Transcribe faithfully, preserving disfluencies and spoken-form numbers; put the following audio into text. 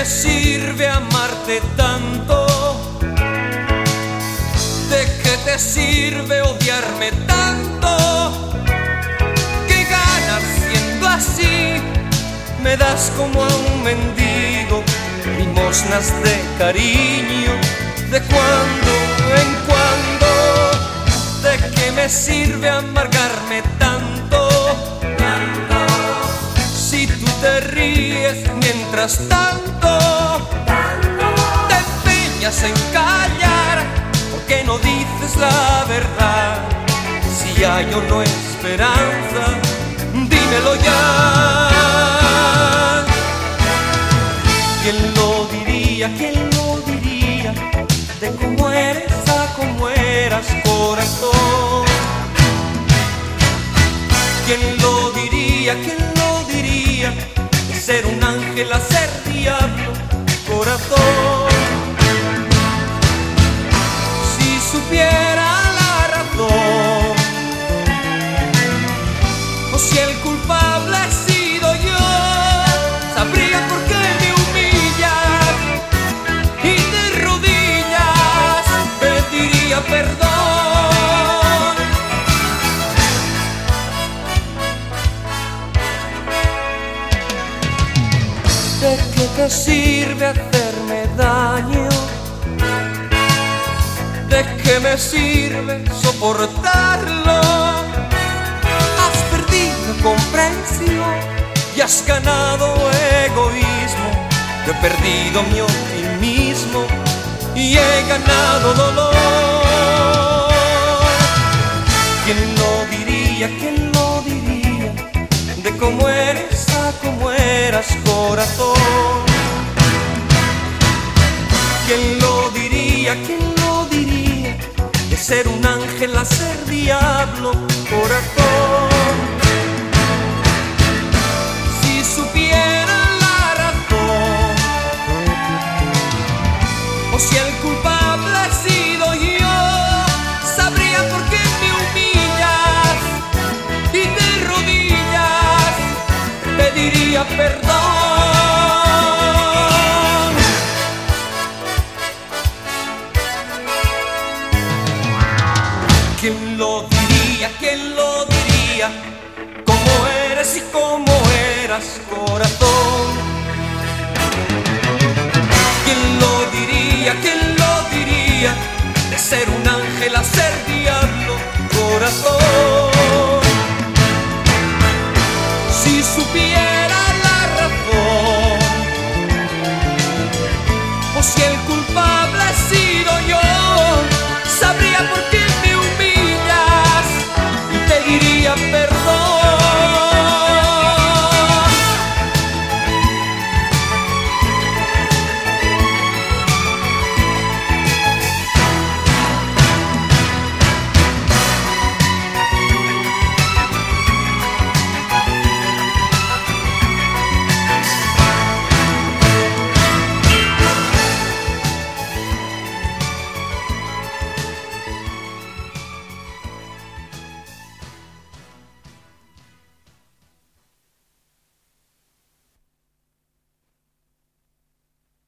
sirve amarte tanto? ¿De qué te sirve odiarme tanto? ¿Qué ganas siendo así? Me das como a un mendigo limosnas de cariño, de cuando en cuando. ¿De qué me sirve amargarme tanto? Tanto. Si tú te ríes mientras tanto, tanto. Te empeñas en callar, ¿por qué no dices la verdad? Si hay o no esperanza, dímelo ya. ¿Quién lo diría? ¿Quién lo diría? De cómo eres a cómo eras, corazón. ¿Quién lo diría? ¿Quién lo diría? De ser un ángel a ser diablo, corazón. Si supiera la razón, o si el culpable he sido yo, sabría por qué me humillas y de rodillas pediría perdón. ¿De qué te sirve hacerme daño? ¿De qué me sirve soportarlo? Has perdido comprensión y has ganado egoísmo. Yo he perdido mi optimismo y he ganado dolor. ¿Quién lo diría? ¿Quién lo diría? De cómo eres a cómo eras, corazón. ¿Quién lo diría? ¿Quién lo diría? De ser un ángel a ser diablo, corazón. Si supiera la razón, o si el culpable he sido yo, sabría por qué me humillas y de rodillas pediría perdón. ¿Quién lo diría? ¿Quién lo diría? Cómo eres y cómo eras, corazón. ¿Quién lo diría? ¿Quién lo diría? De ser un ángel a ser diablo, corazón. Si supiera la razón, o si el culpable